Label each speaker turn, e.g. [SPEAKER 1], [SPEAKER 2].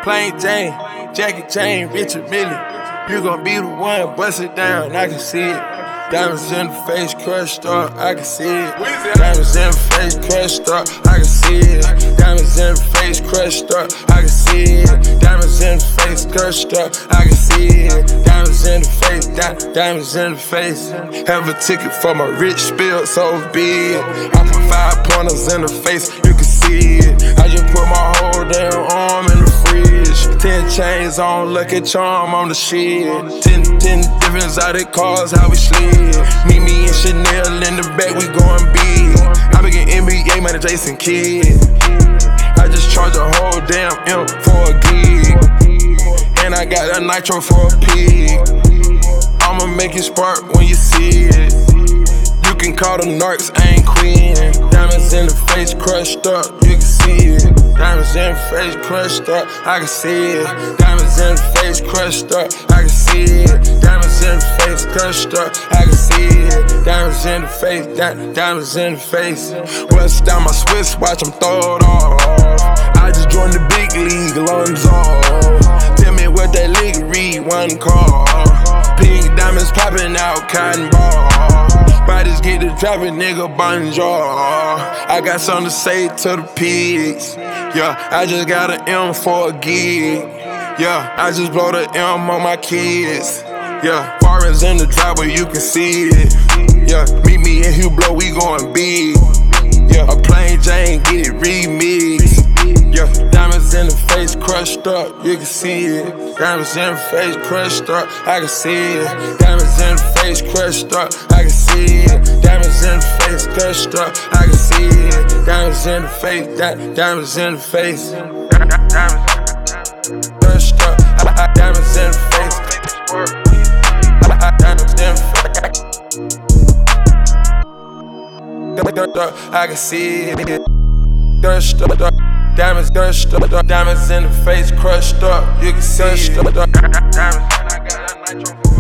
[SPEAKER 1] Plain Jane, Jackie Chain, Richard Mille. You gon' be the one, bust it down, I can see it. Diamonds in the face, crushed up, I can see it. Diamonds in the face, crushed up, I can see it. Diamonds in the face, crushed up, I can see it. Diamonds in the face, crushed up, I can see it. Diamonds in the face, diamonds in the face. Have a ticket for my rich spill, so be it. I put 5 pointers in the face, you can see it. I just put my whole damn arm in the fridge. 10 chains on, Lucky Charm on the shit. 10 different exotic cars, how we slid. Meet me and Chanel in the back, we going big. I be getting NBA money, Jason Kidd. I just charge a whole damn M for a gig. And I got a nitro for a pig. I'ma make it spark when you see it. You can call them narcs, I ain't queen. Diamonds in the face, crushed up, you can see it. Diamonds in the face, crushed up, I can see it. Diamonds in the face, crushed up, I can see it. Diamonds in the face, crushed up, I can see it. Diamonds in the face, diamonds in the face. West down my Swiss watch, I'm throwed off. I just joined the big league, lungs off. Tell me what that league read, one call. Pink diamonds popping out, cotton ball. Bodies get to dropping, nigga, bonjour. I got something to say to the pigs. Yeah, I just got an M for a gig. Yeah, I just blow the M on my kids. Yeah, foreigns in the driveway, you can see it. Yeah, meet me in Hublot, we going big. Yeah, a Plain Jane, get it remixed. Yeah, diamonds in the face, crushed up, you can see it. Diamonds in the face, crushed up, I can see it. Diamonds in the face, crushed up, I can see it. Diamonds in the face, crushed up, I can see it. Diamonds in the face, diamonds in the face. Diamonds crushed up, diamonds in the face. Diamonds in the face. I can see it. Crushed up. Diamonds crushed up, diamonds in the face, crushed up, you can see it. Diamonds, and I got a nitro.